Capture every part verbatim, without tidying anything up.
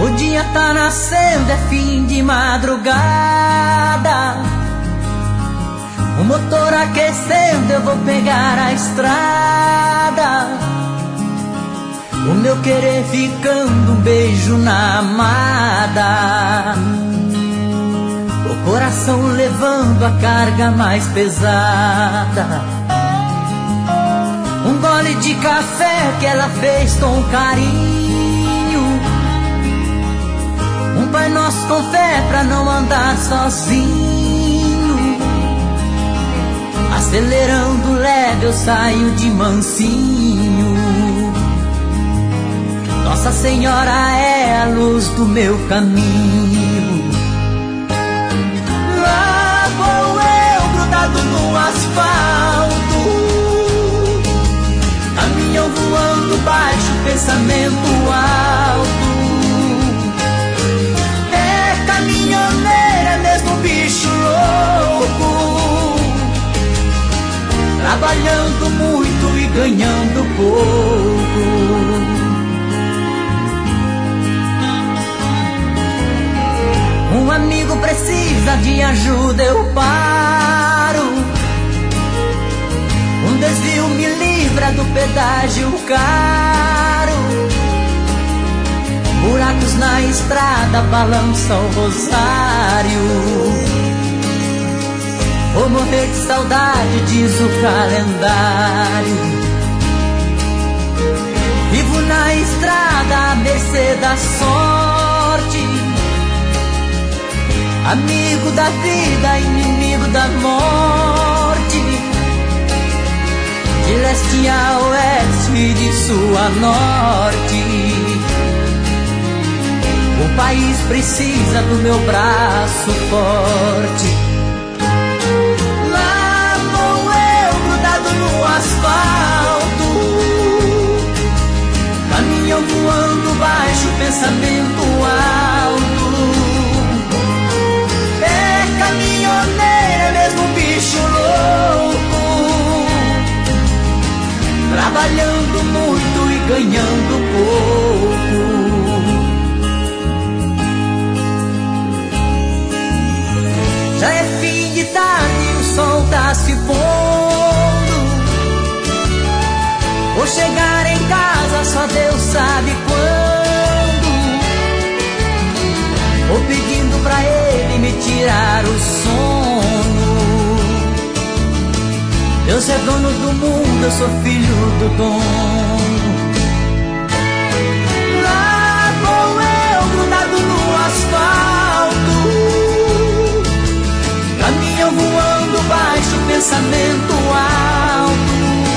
O dia tá nascendo, é fim de madrugada. O motor aquecendo, eu vou pegar a estrada. O meu querer ficando, um beijo na amada. O coração levando a carga mais pesada. Um gole de café que ela fez com carinho. Um Pai Nosso com fé pra não andar sozinho. Acelerando leve eu saio de mansinho. Nossa Senhora é a luz do meu caminho. Lá vou eu grudado no asfalto, caminhão voando baixo, pensamento alto. É caminhoneira mesmo, bicho louco, trabalhando muito e ganhando pouco. Um amigo precisa de ajuda, eu paro. Um desvio me livra do pedágio caro. Buracos na estrada balançam o rosário. Vou morrer de saudade, diz o calendário. Vivo na estrada à mercê da sorte. Amigo da vida, inimigo da morte. De leste a oeste, de sul a norte. O país precisa do meu braço forte. Lá vou eu grudado no asfalto, caminhão voando baixo, pensamento alto. Caminhoneira mesmo, bicho louco, trabalhando muito e ganhando pouco. Já é fim de tarde, o sol tá se pondo. Vou chegar em casa, só Deus sabe quando. Vou pedindo pra ele me tirar o sono. Deus é dono do mundo, eu sou filho do dono. Lá vou eu grudado no asfalto, caminhão voando baixo, pensamento alto.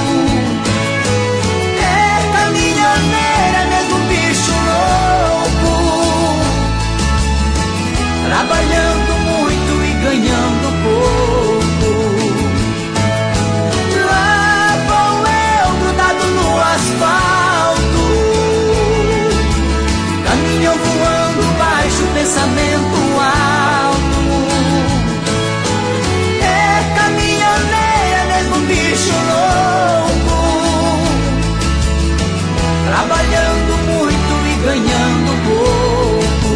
É caminhoneira mesmo, bicho louco, trabalhando muito e ganhando pouco. Lá vou eu grudado no asfalto, caminhão voando baixo, pensamento alto. É caminhoneira mesmo, bicho louco, trabalhando muito e ganhando pouco.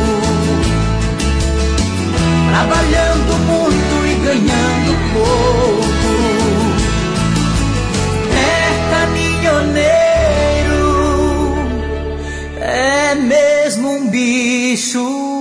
Trabalhando muito e ganhando pouco. É caminhoneiro, é mesmo um bicho